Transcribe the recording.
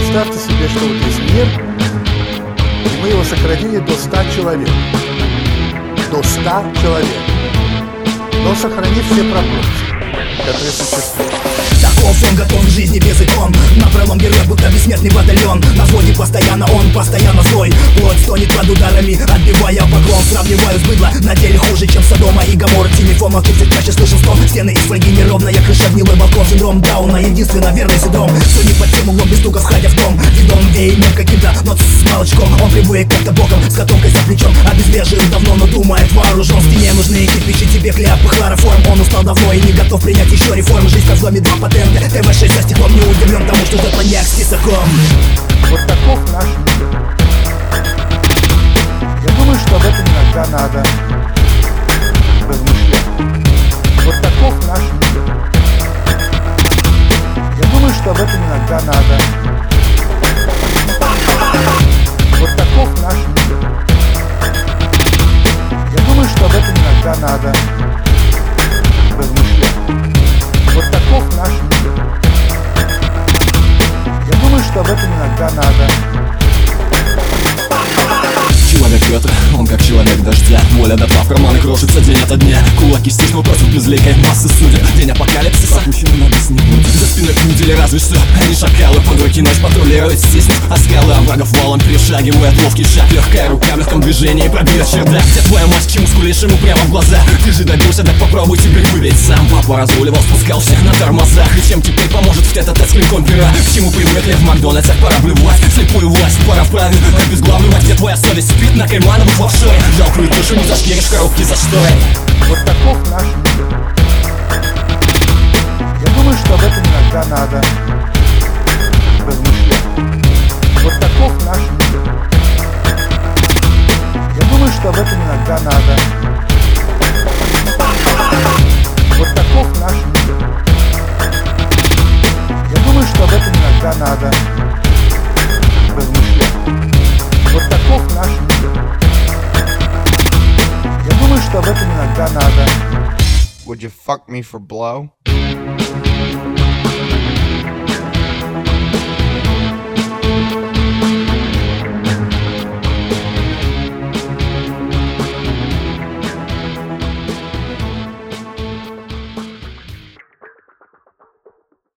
Представьте себе, что вот есть мир, и мы его сократили до 100 человек. До 100 человек. Но сохранив все пропорции, которые существуют. Таков он, готов к жизни без икон. Напролом герой, будто бессмертный батальон. На взводе постоянно он, постоянно злой. Плоть стонет под ударами, отбивая поклон. Сравниваю с быдло, на деле хуже, чем Содома и Гоморра. Телефон, тут все чаще слышу стон. Стены из фольги неровная, крыша гнилой балкон. Синдром Дауна, единственно верный синдром. Все не под тем углом, без стука входя в дом. Ведом веянем каким-то, но с молочком. Он прибует как-то боком, с котомкой за плечом. Обезврежил давно, но думает вооружен. Стене нужны кирпичи, тебе хлеб и хлороформ. Он устал давно и не готов принять еще реформ. Жизнь как в доме, два патента. ТВ-6 за стеклом, не удивлен тому, что ждет маньяк с тесаком. Вот таков наш мир. Я думаю, что об этом иногда надо размышлять. Вот таков наш мир. Я думаю, что об этом иногда надо. Вот таков наш мир. Я думаю, что об этом иногда надо размышлять. Вот таков наш мир. Я думаю, что об этом иногда надо. Человек ветра, он как человек дождя. Воля дотла в карманы крошится день ото дня. Кулаки стиснул против безликой массы судеб. День апокалипсиса, опущенный на бес не будет. За спиной пудели разве что они шакалы. Под руки ночь патрулирует, стиснув оскалы. Врагов валом перешагивает ловкий шаг. Легкая рука в легком движении пробьет чердак. Где твоя мать, к чему скулишь ему прямо в глаза? Ты же добился, так попробуй теперь выветь сам. Папа разруливал, спускал всех на тормозах. И чем теперь поможет в тет-а-тет с клинком пера? К чему привыкли в Макдональдсах, пора блевать. Слепую власть, пора вправить, обезглавливать. Где твоя совесть спит на Каймановых в офшоре? Жалкую душу не зашкеришь в коробке за шторой. Вот таков наш мир. Я думаю, что об этом иногда надо размышлять. Вот таков наш мир. Я думаю, что об этом иногда надо. Вот таков наш мир. Я думаю, что об этом иногда надо размышлять. Вот таков наш мир. Я думаю, что об этом иногда надо. Would you fuck me for blow?